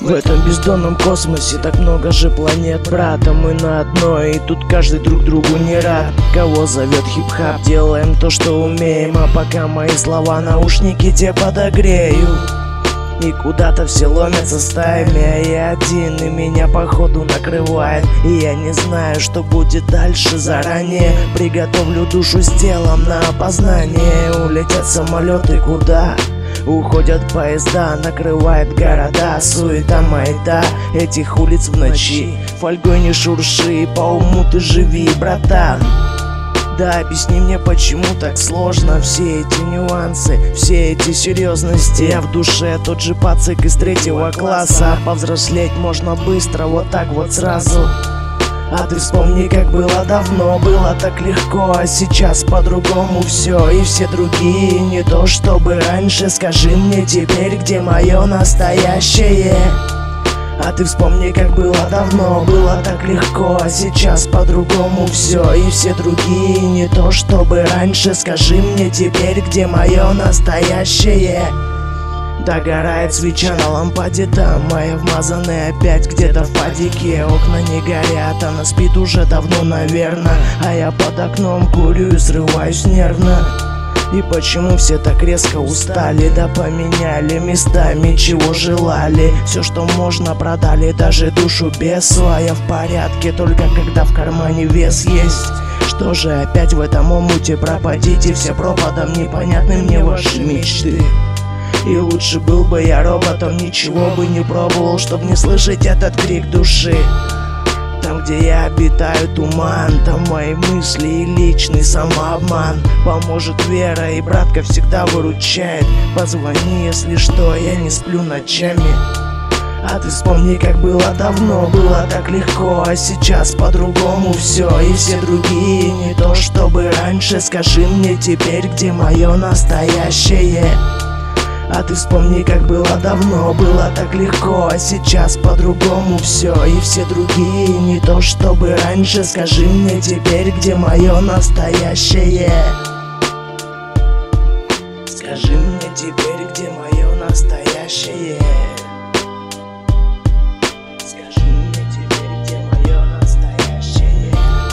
В этом бездонном космосе так много же планет, брат, а мы на одной, и тут каждый друг другу не рад. Кого зовет хип-хап, делаем то, что умеем, а пока мои слова наушники те подогреют. И куда-то все ломятся стаями, а я один, и меня походу накрывает. И я не знаю, что будет дальше заранее. Приготовлю душу с телом на опознание. Улетят самолеты куда? Уходят поезда, накрывает города, суета маята этих улиц в ночи. Фольгой не шурши, по уму ты живи, братан. Да, объясни мне, почему так сложно. Все эти нюансы, все эти серьезности. Я в душе тот же пацик из 3-го класса. Повзрослеть можно быстро, вот так вот сразу. А ты вспомни, как было давно, было так легко, а сейчас по-другому все. И все другие не то, чтобы раньше. Скажи мне теперь, где мое настоящее? А ты вспомни, как было давно, было так легко, а сейчас по-другому все. И все другие не то, чтобы раньше. Скажи мне теперь, где мое настоящее? Догорает свеча на лампаде, там моя вмазанная опять где-то в падике. Окна не горят, она спит уже давно, наверно. А я под окном курю и срываюсь нервно. И почему все так резко устали? Да поменяли местами, чего желали. Все, что можно, продали, даже душу бесу. А я в порядке, только когда в кармане вес есть. Что же опять в этом омуте пропадите? Все пропадом, непонятны мне ваши мечты. И лучше был бы я роботом, ничего бы не пробовал, чтоб не слышать этот крик души. Там, где я обитаю, туман, там мои мысли и личный самообман. Поможет вера, и братка всегда выручает. Позвони, если что, я не сплю ночами. А ты вспомни, как было давно, было так легко, а сейчас по-другому все. И все другие не то, чтобы раньше. Скажи мне теперь, где мое настоящее? А ты вспомни, как было давно, было так легко, а сейчас по-другому все. И все другие не то, чтобы раньше. Скажи мне теперь, где мое настоящее? Скажи мне теперь, где мое настоящее? Скажи мне теперь, где мое настоящее?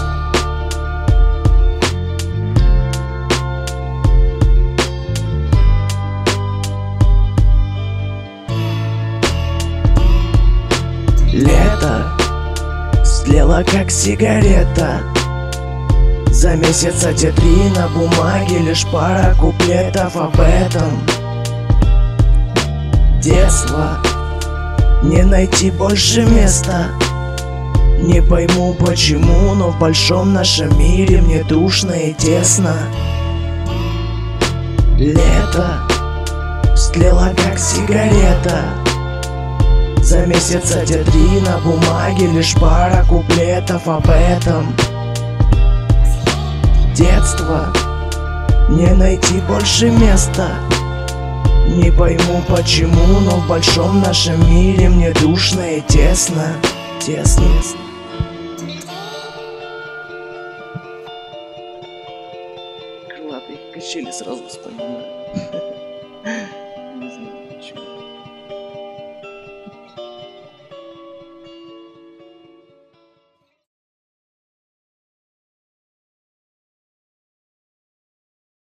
Лето слило как сигарета. За месяца те 3 на бумаге лишь пара куплетов об этом. Детство, не найти больше места. Не пойму почему, но в большом нашем мире мне душно и тесно. Лето слило как сигарета. За месяца те 3 на бумаге лишь пара куплетов об этом. Детство, не найти больше места. Не пойму почему, но в большом нашем мире мне душно и тесно. Тесно. Крылатые качели сразу вспоминаю.